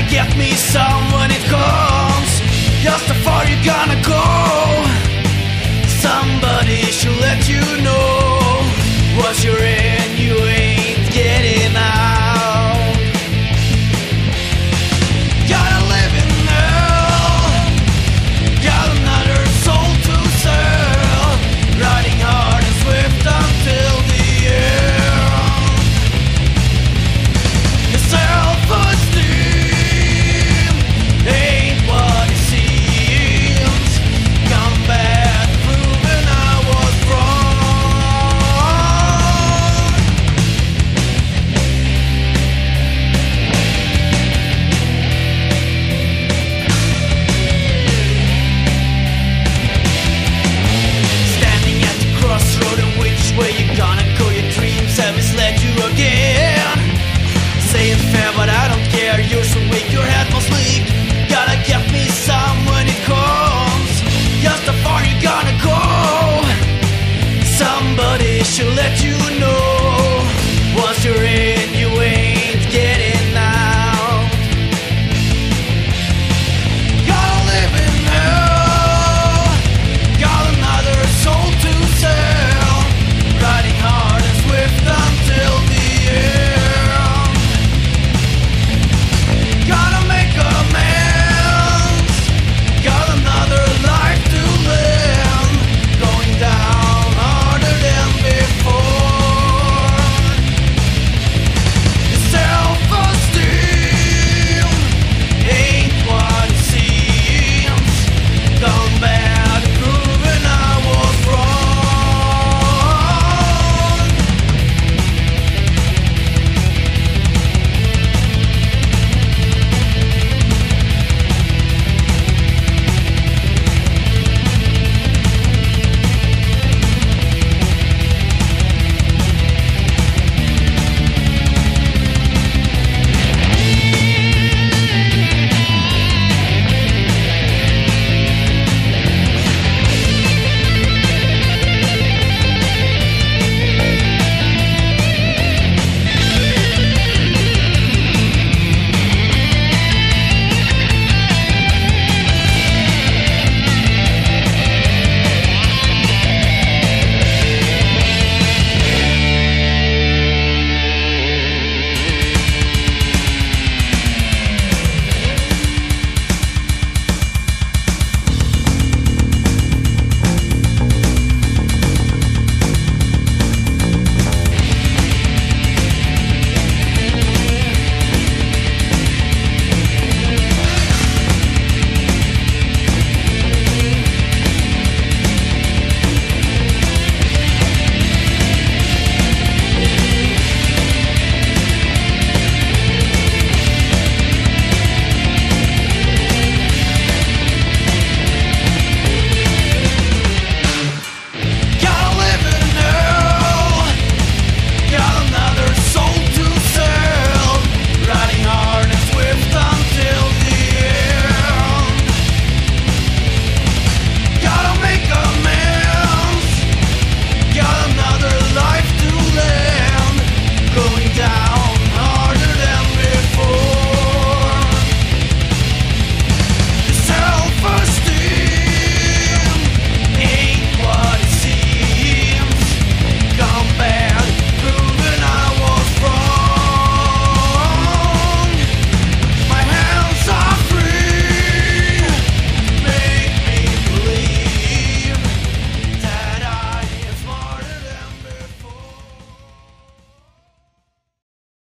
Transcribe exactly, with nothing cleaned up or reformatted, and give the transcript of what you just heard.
get me some when it comes. Just how far you gonna go? Somebody should let you know. Once you're in, you ain't getting out. Gotta live in hell. Got another soul to sell. Riding hard and swift until the end. Your self-esteem ain't what it seems. Combat proving I was wrong. Standing at the crossroad and which way you gonna go? Your dreams have misled you again. Saying fair but I don't care. You're so weak, your head must leak. Gotta get me some when it comes. Just how far you gonna go? Somebody should let you know. Once you're in